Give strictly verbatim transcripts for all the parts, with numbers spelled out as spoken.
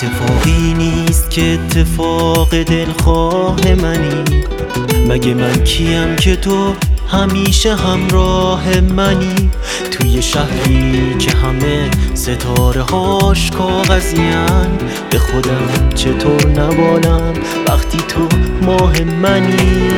اتفاقی نیست که اتفاق دلخواه منی. مگه من کیم که تو همیشه همراه منی؟ توی شهری که همه ستاره هاش کاغذین، به خودم چطور نبالم وقتی تو ماه منی؟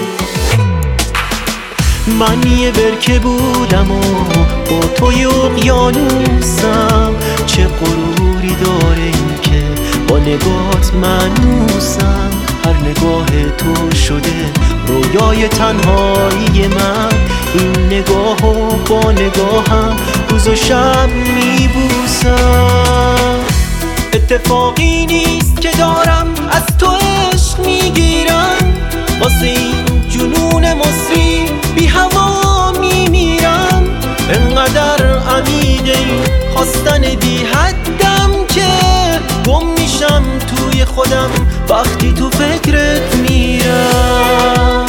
من یه برکه بودم و با توی اقیانوسم، چه غروری داره این که با نگات منوسم. هر نگاه تو شده رویای تنهایی من، این نگاهو با نگاهم روز و شب میبوسم. اتفاقی نیست که دارم از تو عشق میگیرم، واسه این جنون مصری بی هوا میمیرم. انقدر عمیقه این خواستن بی حدم که گم میشم توی خودم وقتی تو فکرت میرم.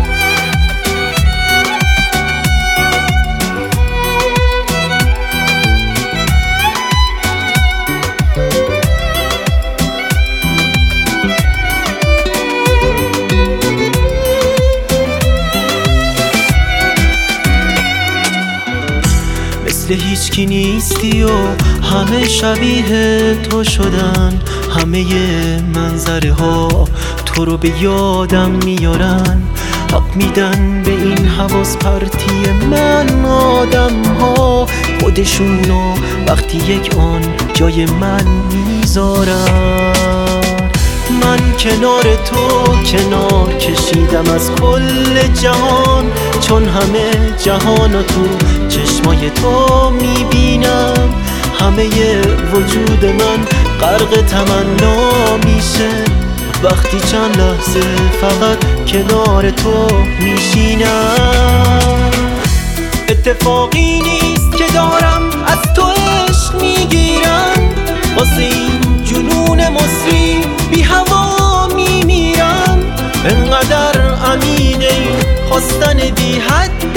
مثل هیچکی نیستی و همه شبیه تو شدن، همه منظره ها تو رو به یادم میارن. حق میدن به این حواس پرتی من آدم ها خودشونو وقتی یک آن جای من میذارن. من کنار تو کنار کشیدم از کل جهان، چون همه جهان تو چشمای تو میبینم. همه وجود من غرق تمنا میشه وقتی چند لحظه فقط کنار تو میشینم. اتفاقی نیست که دارم از تو عشق میگیرم، واسه این جنون مصری بی هوا میمیرم. انقدر عمیقه این خواستن بی حد